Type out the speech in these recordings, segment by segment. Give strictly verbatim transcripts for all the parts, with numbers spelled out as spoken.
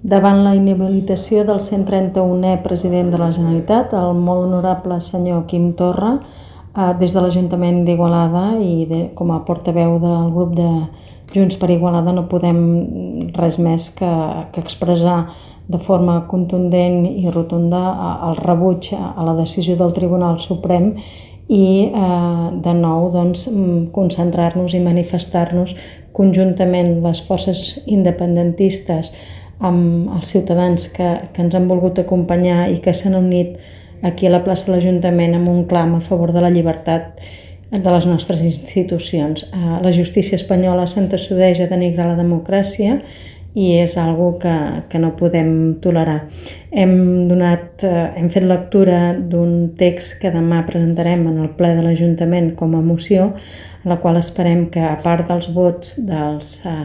Davant la inhabilitació del cent trenta-unè president de la Generalitat, el molt honorable senyor Quim Torra, eh, des de l'Ajuntament d'Igualada i de, com a portaveu del grup de Junts per Igualada no podem res més que, que expressar de forma contundent i rotunda el rebuig a la decisió del Tribunal Suprem i eh, de nou doncs, concentrar-nos i manifestar-nos conjuntament les forces independentistes amb els ciutadans que, que ens han volgut acompanyar i que s'han unit aquí a la plaça de l'Ajuntament amb un clam a favor de la llibertat de les nostres institucions. La justícia espanyola s'entossudeix a denigrar la democràcia i és algo que, que no podem tolerar. Hem, donat, hem fet lectura d'un text que demà presentarem en el ple de l'Ajuntament com a moció, a la qual esperem que, a part dels vots dels eh,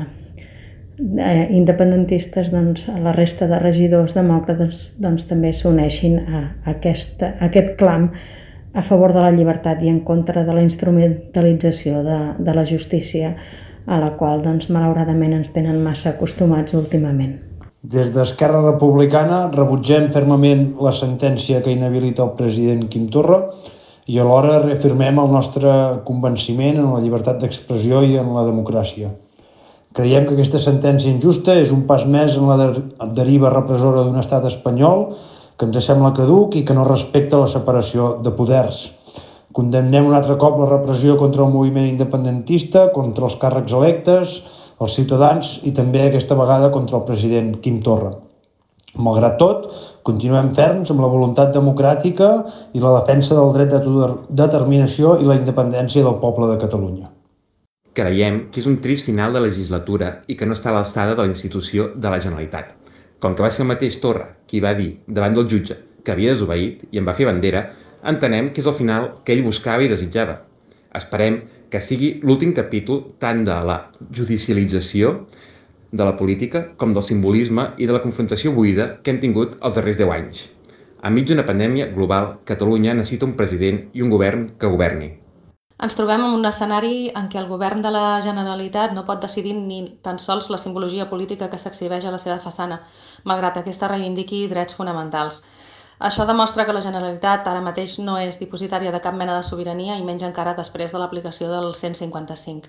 independentistes, doncs, la resta de regidors demòcrates doncs, també s'uneixin a, aquest, a aquest clam a favor de la llibertat i en contra de la instrumentalització de, de la justícia, a la qual doncs, malauradament ens tenen massa acostumats últimament. Des d'Esquerra Republicana rebutgem fermament la sentència que inhabilita el president Quim Torra i alhora reafirmem el nostre convenciment en la llibertat d'expressió i en la democràcia. Creiem que aquesta sentència injusta és un pas més en la deriva repressora d'un estat espanyol que ens sembla caduc i que no respecta la separació de poders. Condemnem un altre cop la repressió contra el moviment independentista, contra els càrrecs electes, els ciutadans i també aquesta vegada contra el president Quim Torra. Malgrat tot, continuem ferms amb la voluntat democràtica i la defensa del dret d'autodeterminació i la independència del poble de Catalunya. Creiem que és un trist final de legislatura i que no està a l'alçada de la institució de la Generalitat. Com que va ser el mateix Torra qui va dir davant del jutge que havia desobeït i en va fer bandera, entenem que és el final que ell buscava i desitjava. Esperem que sigui l'últim capítol tant de la judicialització de la política com del simbolisme i de la confrontació buida que hem tingut els darrers deu anys. Enmig d'una pandèmia global, Catalunya necessita un president i un govern que governi. Ens trobem en un escenari en què el govern de la Generalitat no pot decidir ni tan sols la simbologia política que s'exhibeix a la seva façana, malgrat que aquesta reivindiqui drets fonamentals. Això demostra que la Generalitat ara mateix no és dipositària de cap mena de sobirania i menys encara després de l'aplicació del cent cinquanta-cinc.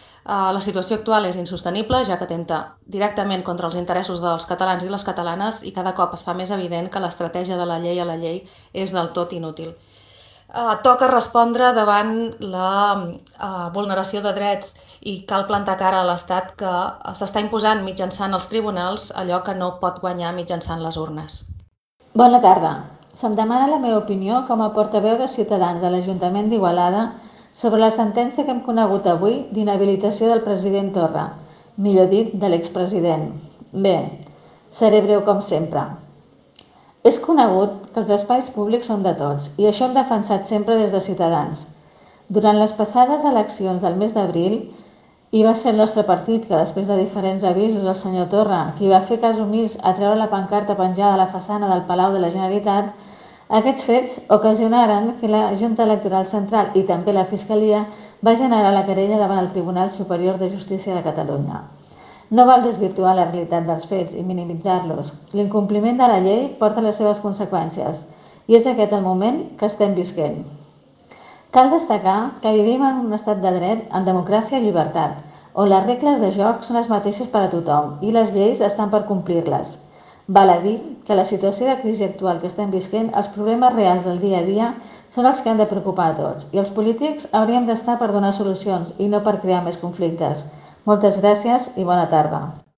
La situació actual és insostenible, ja que atempta directament contra els interessos dels catalans i les catalanes i cada cop es fa més evident que l'estratègia de la llei a la llei és del tot inútil. Uh, toca respondre davant la uh, vulneració de drets i cal plantar cara a l'Estat que uh, s'està imposant mitjançant els tribunals allò que no pot guanyar mitjançant les urnes. Bona tarda. Se'm demana la meva opinió com a portaveu de Ciutadans de l'Ajuntament d'Igualada sobre la sentència que hem conegut avui d'inhabilitació del president Torra, millor dit, de l'expresident. Bé, seré breu com sempre. És conegut que els espais públics són de tots i això hem defensat sempre des de Ciutadans. Durant les passades eleccions del mes d'abril, i va ser el nostre partit que, després de diferents avisos al senyor Torra, qui va fer cas omís a treure la pancarta penjada a la façana del Palau de la Generalitat, aquests fets ocasionaren que la Junta Electoral Central i també la Fiscalia va generar la querella davant el Tribunal Superior de Justícia de Catalunya. No val desvirtuar la realitat dels fets i minimitzar-los. L'incompliment de la llei porta les seves conseqüències i és aquest el moment que estem visquent. Cal destacar que vivim en un estat de dret en democràcia i llibertat, on les regles de joc són les mateixes per a tothom i les lleis estan per complir-les. Val a dir que la situació de crisi actual que estem visquent, els problemes reals del dia a dia són els que han de preocupar a tots i els polítics hauríem d'estar per donar solucions i no per crear més conflictes. Moltes gràcies i bona tarda.